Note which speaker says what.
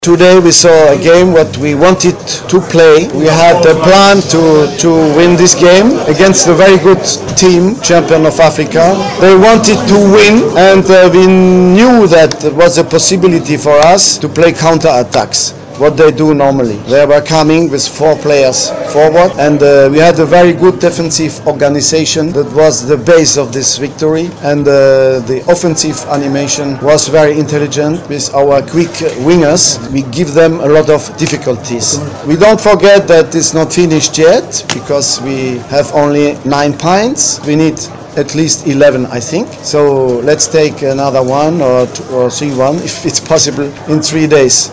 Speaker 1: Today we saw a game what we wanted to play. We had a plan to win this game against a very good team, champion of Africa. They wanted to win and we knew that there was a possibility for us to play counter-attacks. What they do normally. They were coming with 4 players forward and we had a very good defensive organization that was the base of this victory, and the offensive animation was very intelligent with our quick wingers. We give them a lot of difficulties. We don't forget that it's not finished yet because we have only 9 points. We need at least 11, I think. So let's take another one or 3 if it's possible in 3 days.